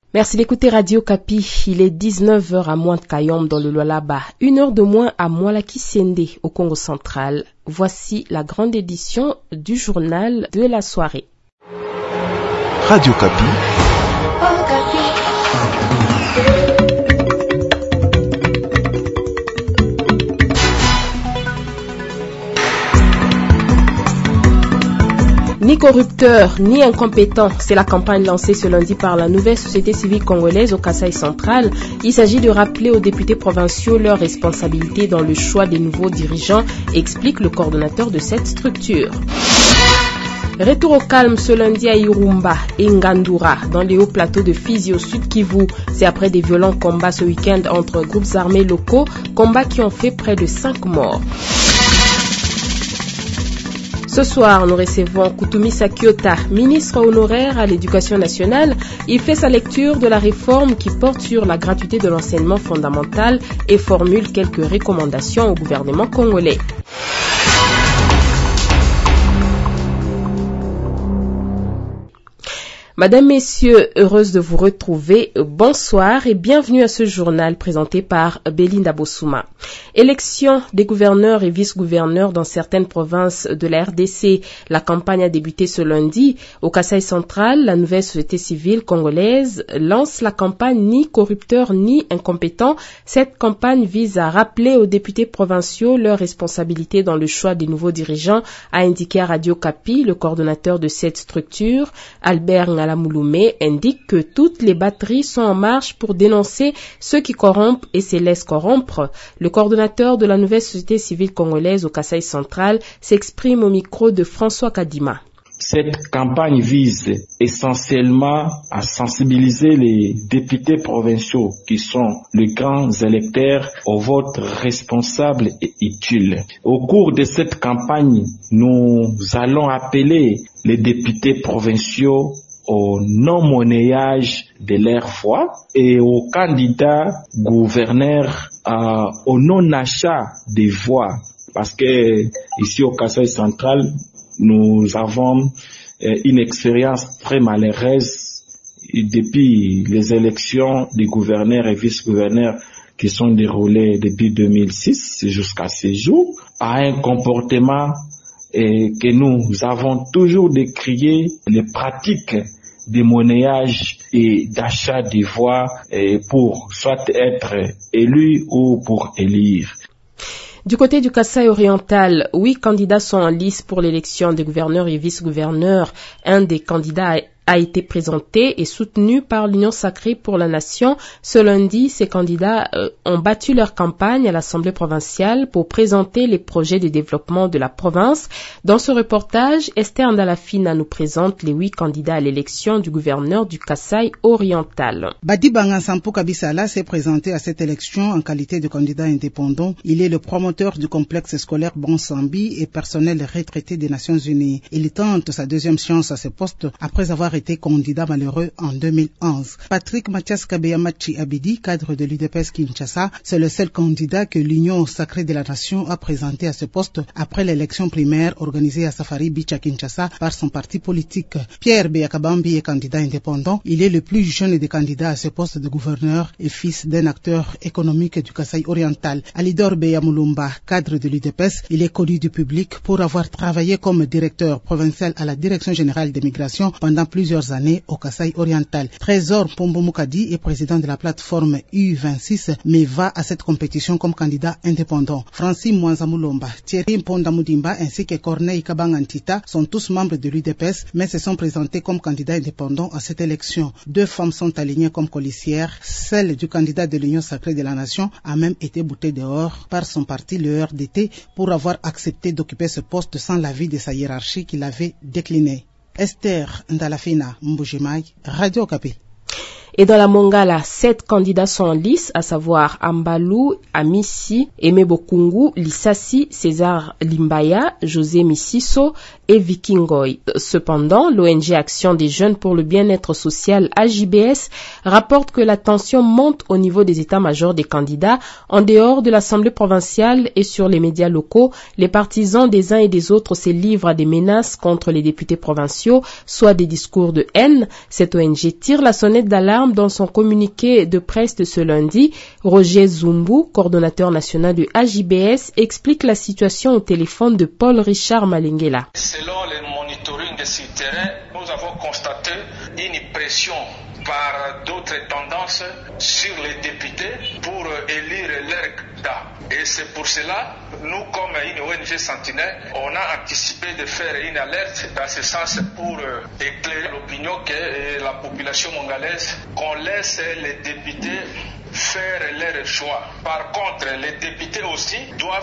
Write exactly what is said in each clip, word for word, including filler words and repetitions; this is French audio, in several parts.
Merci d'écouter Radio Kapi. Il est dix-neuf heures à moins de Kayom dans le Lualaba, une heure de moins à Moalaki-Sende au Congo central. Voici la grande édition du journal de la soirée. Radio Kapi. Oh, Kapi. Ni corrupteur, ni incompétent, c'est la campagne lancée ce lundi par la nouvelle société civile congolaise au Kasaï central. Il s'agit de rappeler aux députés provinciaux leurs responsabilités dans le choix des nouveaux dirigeants, explique le coordonnateur de cette structure. Retour au calme ce lundi à Irumba et Ngandura, dans les hauts plateaux de Fizi au sud Kivu. C'est après des violents combats ce week-end entre groupes armés locaux, combats qui ont fait près de cinq morts. Ce soir, nous recevons Koutoumi Sakiota, ministre honoraire à l'Éducation nationale. Il fait sa lecture de la réforme qui porte sur la gratuité de l'enseignement fondamental et formule quelques recommandations au gouvernement congolais. Madame, Messieurs, heureuse de vous retrouver. Bonsoir et bienvenue à ce journal présenté par Belinda Bossouma. Élection des gouverneurs et vice-gouverneurs dans certaines provinces de la R D C. La campagne a débuté ce lundi. Au Kasaï central, la nouvelle société civile congolaise lance la campagne ni corrupteur ni incompétent. Cette campagne vise à rappeler aux députés provinciaux leurs responsabilités dans le choix des nouveaux dirigeants, a indiqué à Radio Kapi le coordonnateur de cette structure, Albert Ngala Mouloumé, indique que toutes les batteries sont en marche pour dénoncer ceux qui corrompent et se laissent corrompre. Le coordonnateur de la nouvelle société civile congolaise au Kasaï central s'exprime au micro de François Kadima. Cette campagne vise essentiellement à sensibiliser les députés provinciaux qui sont les grands électeurs au vote responsable et utile. Au cours de cette campagne, nous allons appeler les députés provinciaux au non-monnayage de leur voix et aux candidats gouverneurs euh, au non-achat des voix. Parce que ici au Kasaï central, nous avons euh, une expérience très malheureuse depuis les élections des gouverneurs et vice-gouverneurs qui sont déroulées depuis deux mille six jusqu'à ce jour, à un comportement euh, que nous avons toujours décrié, les pratiques de monnayage et d'achat des voix pour soit être élu ou pour élire. Du côté du Kasaï oriental, huit candidats sont en lice pour l'élection des gouverneurs et vice-gouverneurs. Un des candidats a été présenté et soutenu par l'Union sacrée pour la nation. Ce lundi, ces candidats euh, ont battu leur campagne à l'Assemblée provinciale pour présenter les projets de développement de la province. Dans ce reportage, Esther Ndalafina nous présente les huit candidats à l'élection du gouverneur du Kasaï oriental. Badi Bangansampo Kabisala s'est présenté à cette élection en qualité de candidat indépendant. Il est le promoteur du complexe scolaire Bonsambi et personnel retraité des Nations Unies. Il tente sa deuxième chance à ce poste après avoir été candidat malheureux en deux mille onze. Patrick Mathias Kabeyamachi Abidi, cadre de l'U D P S Kinshasa, c'est le seul candidat que l'Union sacrée de la nation a présenté à ce poste après l'élection primaire organisée à Safari Beach à Kinshasa par son parti politique. Pierre Beyakabambi est candidat indépendant. Il est le plus jeune des candidats à ce poste de gouverneur et fils d'un acteur économique du Kasaï oriental. Alidor Beyamulumba, cadre de l'U D P S, il est connu du public pour avoir travaillé comme directeur provincial à la Direction générale des migrations pendant plusieurs années au Kasaï oriental. Trésor Pombo-Moukadi est président de la plateforme U vingt-six, mais va à cette compétition comme candidat indépendant. Francis Mwanzamulomba, Thierry Mpondamudimba ainsi que Corneille Kabangantita sont tous membres de l'U D P S, mais se sont présentés comme candidats indépendants à cette élection. Deux femmes sont alignées comme colissières. Celle du candidat de l'Union sacrée de la nation a même été boutée dehors par son parti, le R D T, pour avoir accepté d'occuper ce poste sans l'avis de sa hiérarchie qui l'avait décliné. Esther Ndalafina Mbujimai, Radio Kapi. Et dans la Mongala, sept candidats sont en lice, à savoir Ambalou, Amissi, Aimé Bokungu, Lissassi, César Limbaya, José Missiso et Vikingoy. Cependant, l'O N G Action des Jeunes pour le Bien-être Social A J B S rapporte que la tension monte au niveau des états-majors des candidats. En dehors de l'Assemblée provinciale et sur les médias locaux, les partisans des uns et des autres se livrent à des menaces contre les députés provinciaux, soit des discours de haine. Cette O N G tire la sonnette d'alarme décembre, dans son communiqué de presse de ce lundi, Roger Zumbu, coordonnateur national du A J B S, explique la situation au téléphone de Paul Richard Malengela. Selon le monitoring de ce terrain, nous avons constaté une pression par d'autres tendances sur les députés pour élire leur candidat. Et c'est pour cela, nous comme une O N G Sentinelle, on a anticipé de faire une alerte dans ce sens pour éclairer l'opinion que la population mongolaise, qu'on laisse les députés faire leur choix. Par contre, les députés aussi doivent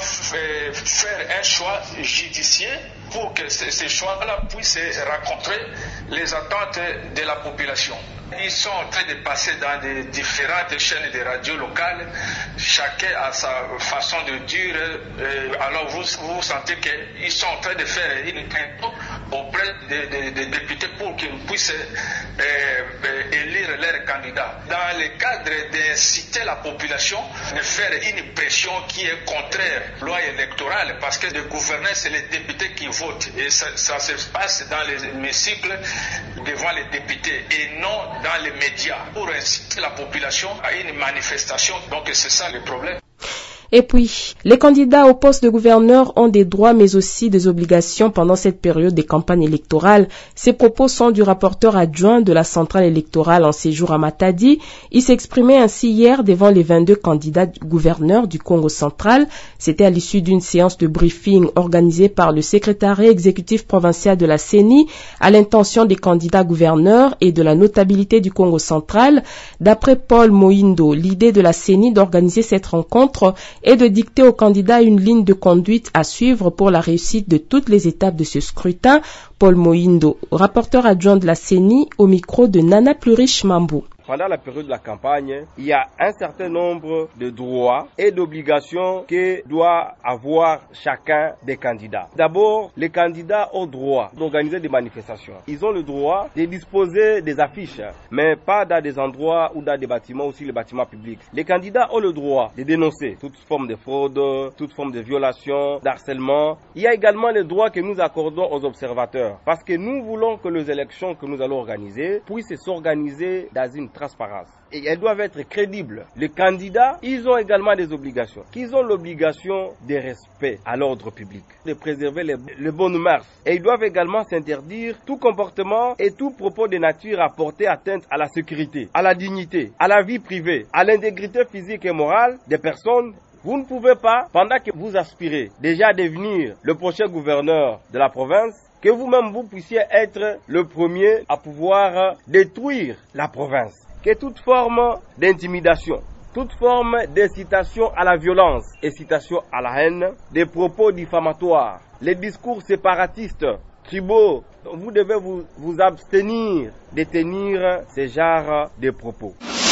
faire un choix judicieux pour que ces choix-là puissent rencontrer les attentes de la population. Ils sont en train de passer dans des différentes chaînes de radio locales, chacun a sa façon de dire, euh, alors vous, vous sentez qu'ils sont en train de faire une campagne auprès des, des, des députés pour qu'ils puissent euh, euh, élire leurs candidats. Dans le cadre d'inciter la population de faire une pression qui est contraire à la loi électorale, parce que le gouverneur, c'est les députés qui votent, et ça, ça se passe dans les hémicycles devant les députés, et non dans les médias, pour inciter la population à une manifestation. Donc c'est ça le problème. Et puis, les candidats au poste de gouverneur ont des droits mais aussi des obligations pendant cette période des campagnes électorales. Ces propos sont du rapporteur adjoint de la centrale électorale en séjour à Matadi. Il s'exprimait ainsi hier devant les vingt-deux candidats gouverneurs du Congo central. C'était à l'issue d'une séance de briefing organisée par le secrétariat exécutif provincial de la C E N I à l'intention des candidats gouverneurs et de la notabilité du Congo central. D'après Paul Moindo, l'idée de la C E N I d'organiser cette rencontre et de dicter aux candidats une ligne de conduite à suivre pour la réussite de toutes les étapes de ce scrutin. Paul Moindo, rapporteur adjoint de la C E N I, au micro de Nana Plurish Mambou. Pendant la période de la campagne, il y a un certain nombre de droits et d'obligations que doit avoir chacun des candidats. D'abord, les candidats ont droit d'organiser des manifestations. Ils ont le droit de disposer des affiches, mais pas dans des endroits ou dans des bâtiments, aussi les bâtiments publics. Les candidats ont le droit de dénoncer toute forme de fraude, toute forme de violation, d'harcèlement. Il y a également le droit que nous accordons aux observateurs, parce que nous voulons que les élections que nous allons organiser puissent s'organiser dans une transparence. Et elles doivent être crédibles. Les candidats, ils ont également des obligations. Ils ont l'obligation de respect à l'ordre public, de préserver les, les bonnes mœurs. Et ils doivent également s'interdire tout comportement et tout propos de nature à porter atteinte à la sécurité, à la dignité, à la vie privée, à l'intégrité physique et morale des personnes. Vous ne pouvez pas, pendant que vous aspirez déjà à devenir le prochain gouverneur de la province, que vous-même vous puissiez être le premier à pouvoir détruire la province. Que toute forme d'intimidation, toute forme d'incitation à la violence, incitation à la haine, des propos diffamatoires, les discours séparatistes, tribaux, vous devez vous, vous abstenir de tenir ce genre de propos.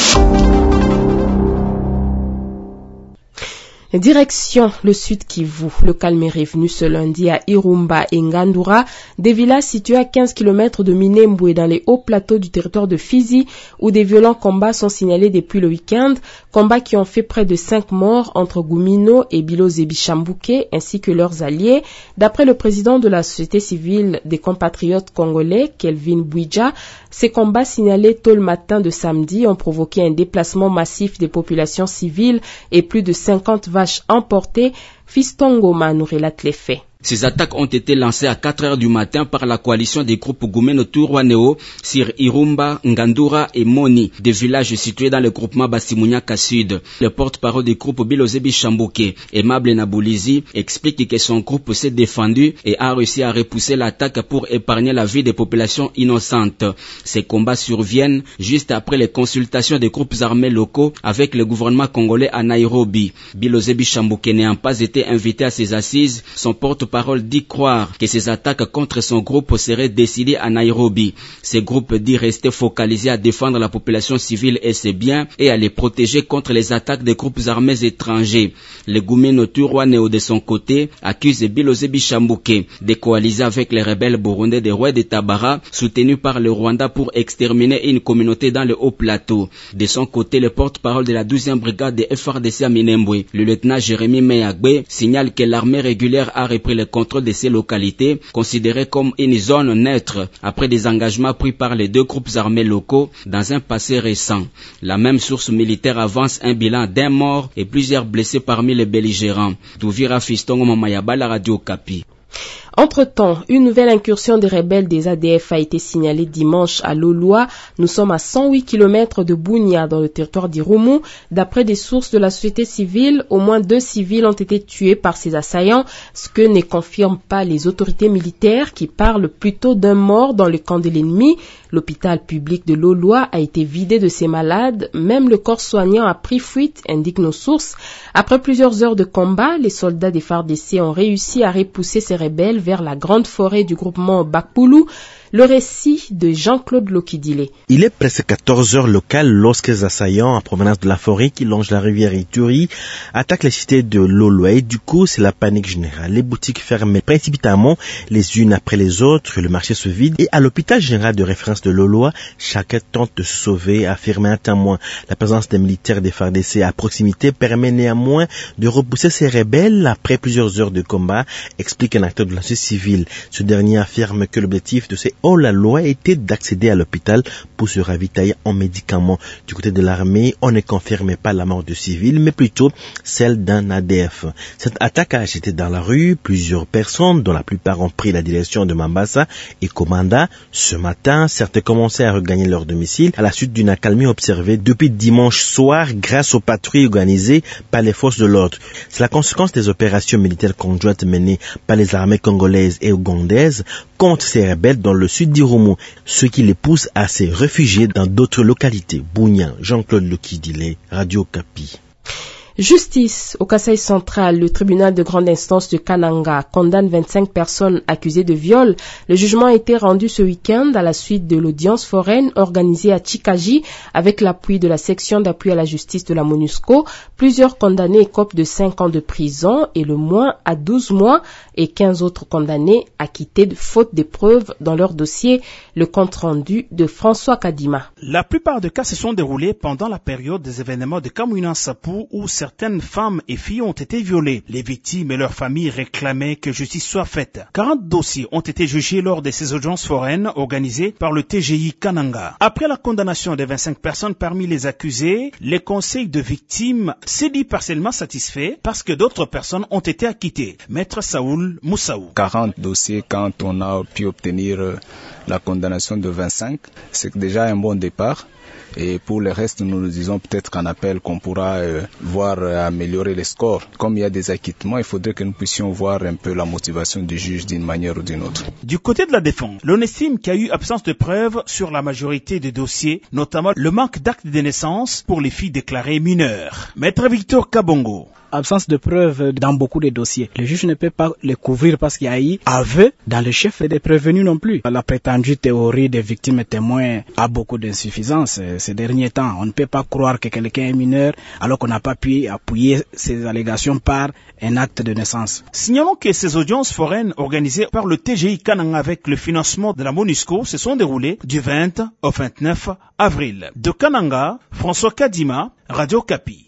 Direction le Sud Kivu. Le calme est revenu ce lundi à Irumba et Ngandura, des villages situés à quinze kilomètres de Minembwe dans les hauts plateaux du territoire de Fizi, où des violents combats sont signalés depuis le week-end, combats qui ont fait près de cinq morts entre Gumino et Biloze Bishambuke ainsi que leurs alliés. D'après le président de la société civile des compatriotes congolais, Kelvin Bouidja, ces combats signalés tôt le matin de samedi ont provoqué un déplacement massif des populations civiles et plus de cinquante vaches emportées. Fiston Goma nous relate les faits. Ces attaques ont été lancées à quatre heures du matin par la coalition des groupes Gumeno Turwaneo sur Irumba, Ngandura et Moni, des villages situés dans le groupement Basimunyaka Sud. Le porte-parole du groupe Biloze Bishambuke, Aimable Naboulizi, explique que son groupe s'est défendu et a réussi à repousser l'attaque pour épargner la vie des populations innocentes. Ces combats surviennent juste après les consultations des groupes armés locaux avec le gouvernement congolais à Nairobi. Biloze Bishambuke n'ayant pas été invité à ces assises, son porte parole dit croire que ces attaques contre son groupe seraient décidées à Nairobi. Ce groupe dit rester focalisé à défendre la population civile et ses biens et à les protéger contre les attaques des groupes armés étrangers. Le Gumeno Turwaneo de son côté accuse Biloze Bishambuke de coaliser avec les rebelles burundais des rois de Tabara soutenus par le Rwanda pour exterminer une communauté dans le haut plateau. De son côté, le porte-parole de la douzième brigade de F R D C à Minembwe, le lieutenant Jérémy Meyagbe, Santé signale que l'armée régulière a repris le contrôle de ces localités, considérées comme une zone neutre, après des engagements pris par les deux groupes armés locaux dans un passé récent. La même source militaire avance un bilan d'un mort et plusieurs blessés parmi les belligérants. Douvira Fistongo Mamayaba, la Radio Okapi. Entre-temps, une nouvelle incursion des rebelles des A D F a été signalée dimanche à Loloa. Nous sommes à cent huit kilomètres de Bunia, dans le territoire d'Irumu. D'après des sources de la société civile, au moins deux civils ont été tués par ces assaillants, ce que ne confirment pas les autorités militaires qui parlent plutôt d'un mort dans le camp de l'ennemi. L'hôpital public de Loloa a été vidé de ses malades. Même le corps soignant a pris fuite, indiquent nos sources. Après plusieurs heures de combat, les soldats des F A R D C ont réussi à repousser ces rebelles vers la grande forêt du groupement Bakpoulou. Le récit de Jean-Claude Lokidile. Il est presque quatorze heures locales lorsque les assaillants en provenance de la forêt qui longe la rivière Ituri attaquent la cité de Loloa. Du coup, c'est la panique générale. Les boutiques ferment précipitamment les unes après les autres, le marché se vide et à l'hôpital général de référence de Loloa, chacun tente de se sauver, a affirmé un témoin. La présence des militaires des F A R D C à proximité permet néanmoins de repousser ces rebelles après plusieurs heures de combat, explique un acteur de la société civile. Ce dernier affirme que l'objectif de ces Oh, la loi était d'accéder à l'hôpital pour se ravitailler en médicaments. Du côté de l'armée, on ne confirmait pas la mort de civils, mais plutôt celle d'un A D F. Cette attaque a agité dans la rue plusieurs personnes, dont la plupart ont pris la direction de Mambasa et Komanda. Ce matin, certains commençaient à regagner leur domicile à la suite d'une accalmie observée depuis dimanche soir grâce aux patrouilles organisées par les forces de l'ordre. C'est la conséquence des opérations militaires conjointes menées par les armées congolaises et ougandaises contre ces rebelles dans le sud d'Irumu, ce qui les pousse à se réfugier dans d'autres localités. Bunia, Jean-Claude Lokidile, Radio Okapi. Justice. Au Kasaï central, le tribunal de grande instance de Kananga condamne vingt-cinq personnes accusées de viol. Le jugement a été rendu ce week-end à la suite de l'audience foraine organisée à Chikaji avec l'appui de la section d'appui à la justice de la MONUSCO. Plusieurs condamnés écopent de cinq ans de prison et le moins à douze mois et quinze autres condamnés acquittés de faute de preuves dans leur dossier. Le compte rendu de François Kadima. La plupart des cas se sont déroulés pendant la période des événements de Kamouina Sapou où certaines femmes et filles ont été violées. Les victimes et leurs familles réclamaient que justice soit faite. quarante dossiers ont été jugés lors de ces audiences foraines organisées par le T G I Kananga. Après la condamnation des vingt-cinq personnes parmi les accusés, les conseils de victimes s'est dit partiellement satisfait parce que d'autres personnes ont été acquittées. Maître Saoul Moussaou. quarante dossiers quand on a pu obtenir la condamnation de vingt-cinq, c'est déjà un bon départ. Et pour le reste, nous nous disons peut-être qu'en appel qu'on pourra euh, voir euh, améliorer les scores. Comme il y a des acquittements, il faudrait que nous puissions voir un peu la motivation du juge d'une manière ou d'une autre. Du côté de la défense, l'on estime qu'il y a eu absence de preuves sur la majorité des dossiers, notamment le manque d'actes de naissance pour les filles déclarées mineures. Maître Victor Kabongo. Absence de preuves dans beaucoup de dossiers. Le juge ne peut pas les couvrir parce qu'il y a eu aveu dans le chef des prévenus non plus. La prétendue théorie des victimes et témoins a beaucoup d'insuffisances ces derniers temps. On ne peut pas croire que quelqu'un est mineur alors qu'on n'a pas pu appuyer ces allégations par un acte de naissance. Signalons que ces audiences foraines organisées par le T G I Kananga avec le financement de la MONUSCO se sont déroulées du vingt au vingt-neuf avril. De Kananga, François Kadima, Radio Okapi.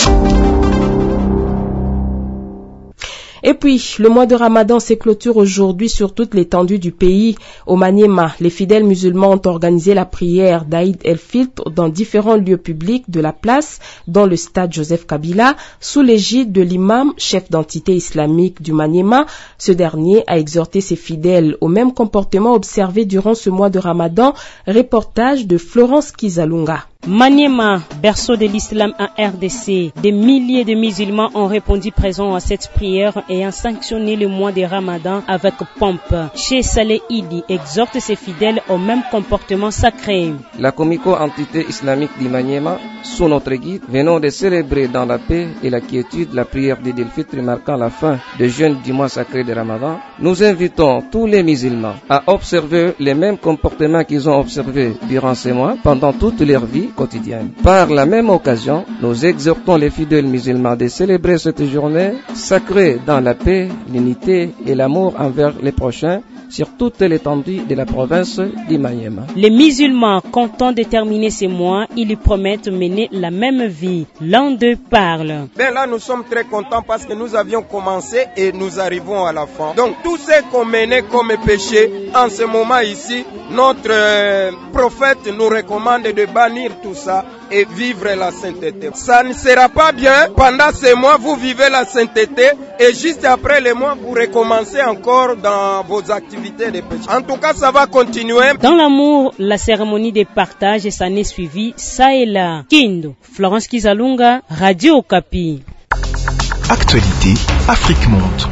Et puis, le mois de Ramadan se clôture aujourd'hui sur toute l'étendue du pays. Au Maniema, les fidèles musulmans ont organisé la prière d'Aïd el-Fitr dans différents lieux publics de la place, dont le stade Joseph Kabila, sous l'égide de l'imam, chef d'entité islamique du Maniema. Ce dernier a exhorté ses fidèles au même comportement observé durant ce mois de Ramadan. Reportage de Florence Kizalunga. Maniema, berceau de l'islam en R D C, des milliers de musulmans ont répondu présents à cette prière ayant sanctionné le mois de Ramadan avec pompe. Chez Saleh Idi exhorte ses fidèles au même comportement sacré. La Comico entité islamique du Maniema, sous notre guide, venons de célébrer dans la paix et la quiétude la prière d'Eid el-Fitr marquant la fin du jeûne du mois sacré de Ramadan. Nous invitons tous les musulmans à observer les mêmes comportements qu'ils ont observés durant ces mois pendant toute leur vie quotidienne. Par la même occasion, nous exhortons les fidèles musulmans de célébrer cette journée sacrée dans la paix, l'unité et l'amour envers les prochains, sur toute l'étendue de la province d'Imanyema. Les musulmans comptant de terminer ces mois, ils lui promettent de mener la même vie. L'un d'eux parle. Ben là, nous sommes très contents parce que nous avions commencé et nous arrivons à la fin. Donc, tout ce qu'on menait comme péché, en ce moment ici, notre euh, prophète nous recommande de bannir tout ça et vivre la sainteté. Ça ne sera pas bien. Pendant ces mois, vous vivez la sainteté et juste après les mois, vous recommencez encore dans vos activités de péché. En tout cas, ça va continuer. Dans l'amour, la cérémonie de partage s'en est suivie, ça et là. Kindu, Florence Kizalunga, Radio Okapi. Actualité, Afrique Monde.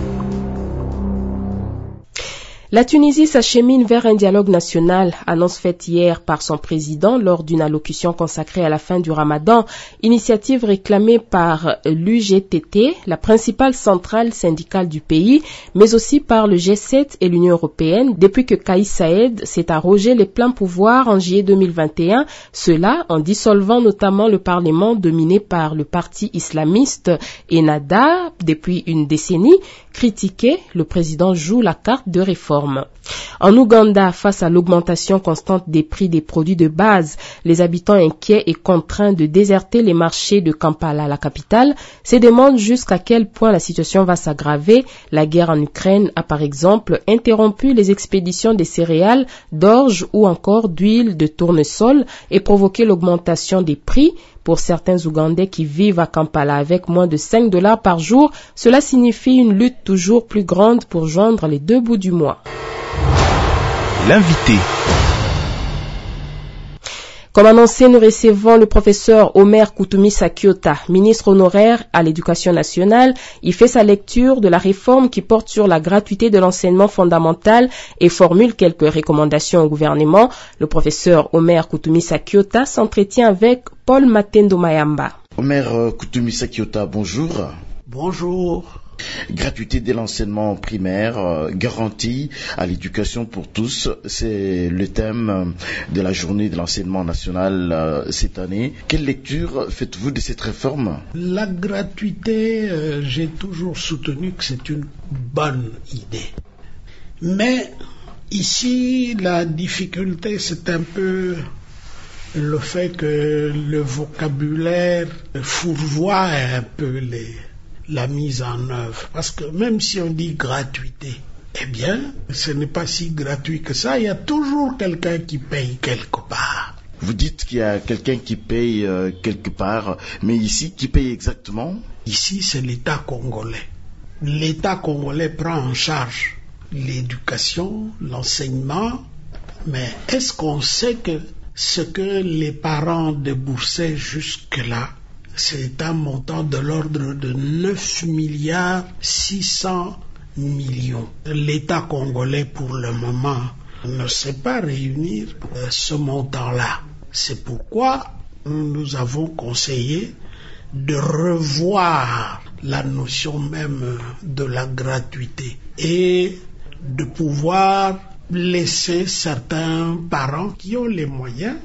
La Tunisie s'achemine vers un dialogue national, annonce faite hier par son président lors d'une allocution consacrée à la fin du Ramadan, initiative réclamée par l'U G T T, la principale centrale syndicale du pays, mais aussi par le G sept et l'Union européenne, depuis que Kais Saied s'est arrogé les pleins pouvoirs en juillet deux mille vingt et un, cela en dissolvant notamment le Parlement dominé par le parti islamiste Ennahda depuis une décennie. Critiqué, le président joue la carte de réforme. En Ouganda, face à l'augmentation constante des prix des produits de base, les habitants inquiets et contraints de déserter les marchés de Kampala, la capitale, se demandent jusqu'à quel point la situation va s'aggraver. La guerre en Ukraine a par exemple interrompu les expéditions des céréales, d'orge ou encore d'huile de tournesol et provoqué l'augmentation des prix. Pour certains Ougandais qui vivent à Kampala avec moins de cinq dollars par jour, cela signifie une lutte toujours plus grande pour joindre les deux bouts du mois. L'invité. Comme annoncé, nous recevons le professeur Omer Koutoumi Sakiota, ministre honoraire à l'Éducation nationale. Il fait sa lecture de la réforme qui porte sur la gratuité de l'enseignement fondamental et formule quelques recommandations au gouvernement. Le professeur Omer Koutoumi Sakiota s'entretient avec Paul Matendo Mayamba. Omer Koutoumi Sakiota, bonjour. Bonjour. Gratuité de l'enseignement primaire, euh, garantie à l'éducation pour tous, c'est le thème de la journée de l'enseignement national euh, cette année. Quelle lecture faites-vous de cette réforme? La gratuité, euh, j'ai toujours soutenu que c'est une bonne idée. Mais ici, la difficulté, c'est un peu le fait que le vocabulaire fourvoie un peu les... la mise en œuvre. Parce que même si on dit gratuité, eh bien, ce n'est pas si gratuit que ça. Il y a toujours quelqu'un qui paye quelque part. Vous dites qu'il y a quelqu'un qui paye euh, quelque part, mais ici, qui paye exactement? Ici, c'est l'État congolais. L'État congolais prend en charge l'éducation, l'enseignement, mais est-ce qu'on sait que ce que les parents déboursaient jusque-là, c'est un montant de l'ordre de neuf milliards six cents millions. L'État congolais, pour le moment, ne sait pas réunir ce montant-là. C'est pourquoi nous avons conseillé de revoir la notion même de la gratuité et de pouvoir laisser certains parents qui ont les moyens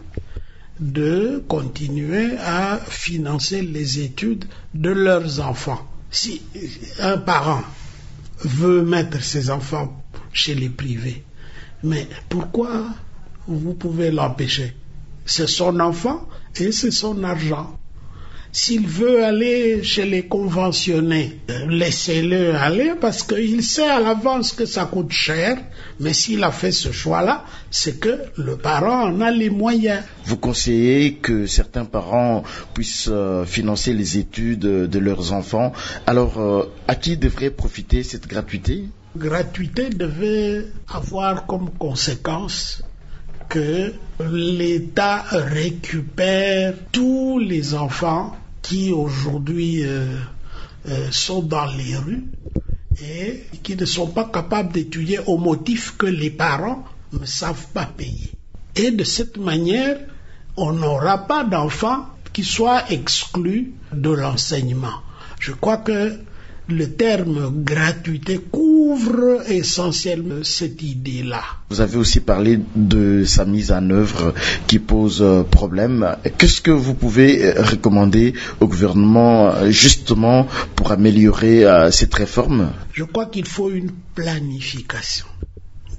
de continuer à financer les études de leurs enfants. Si un parent veut mettre ses enfants chez les privés, mais pourquoi vous pouvez l'empêcher? C'est son enfant et c'est son argent. S'il veut aller chez les conventionnés, laissez-le aller parce qu'il sait à l'avance que ça coûte cher, mais s'il a fait ce choix-là, c'est que le parent en a les moyens. Vous conseillez que certains parents puissent euh, financer les études de leurs enfants. Alors, euh, à qui devrait profiter cette gratuité? Gratuité devait avoir comme conséquence que l'État récupère tous les enfants qui aujourd'hui euh, euh, sont dans les rues et qui ne sont pas capables d'étudier au motif que les parents ne savent pas payer. Et de cette manière, on n'aura pas d'enfants qui soient exclus de l'enseignement. Je crois que le terme gratuité couvre essentiellement cette idée-là. Vous avez aussi parlé de sa mise en œuvre qui pose problème. Qu'est-ce que vous pouvez recommander au gouvernement justement pour améliorer cette réforme? Je crois qu'il faut une planification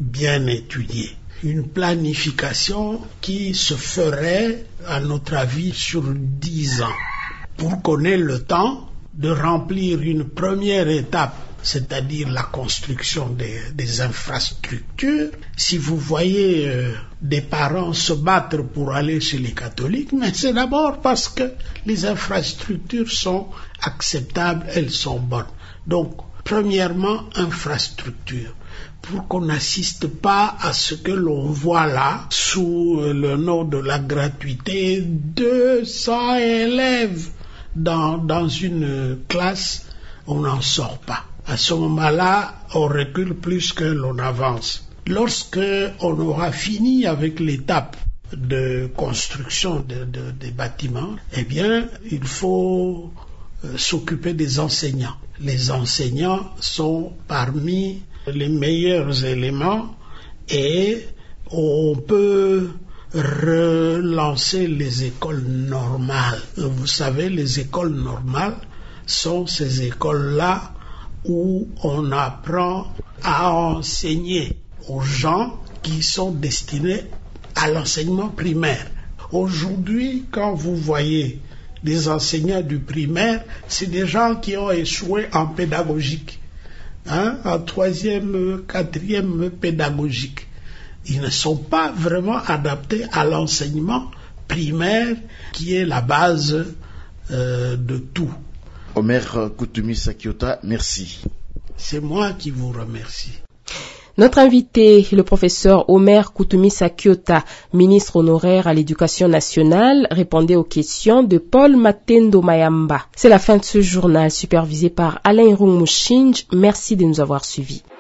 bien étudiée. Une planification qui se ferait, à notre avis, sur dix ans, pour qu'on ait le temps de remplir une première étape, c'est-à-dire la construction des, des infrastructures. Si vous voyez euh, des parents se battre pour aller chez les catholiques, mais c'est d'abord parce que les infrastructures sont acceptables, elles sont bonnes. Donc, premièrement, infrastructure, pour qu'on n'assiste pas à ce que l'on voit là, sous le nom de la gratuité, deux cents élèves dans, dans une classe, on n'en sort pas. À ce moment-là, on recule plus que l'on avance. Lorsque on aura fini avec l'étape de construction de, de, des bâtiments, eh bien, il faut euh, s'occuper des enseignants. Les enseignants sont parmi les meilleurs éléments et on peut relancer les écoles normales. Vous savez, les écoles normales sont ces écoles-là où on apprend à enseigner aux gens qui sont destinés à l'enseignement primaire. Aujourd'hui, quand vous voyez des enseignants du primaire, c'est des gens qui ont échoué en pédagogique, hein, en troisième, quatrième pédagogique. Ils ne sont pas vraiment adaptés à l'enseignement primaire qui est la base euh, de tout. Omer Koutoumi Sakiota, merci. C'est moi qui vous remercie. Notre invité, le professeur Omer Koutoumi Sakiota, ministre honoraire à l'Éducation nationale, répondait aux questions de Paul Matendo Mayamba. C'est la fin de ce journal supervisé par Alain Roumouchinj. Merci de nous avoir suivis.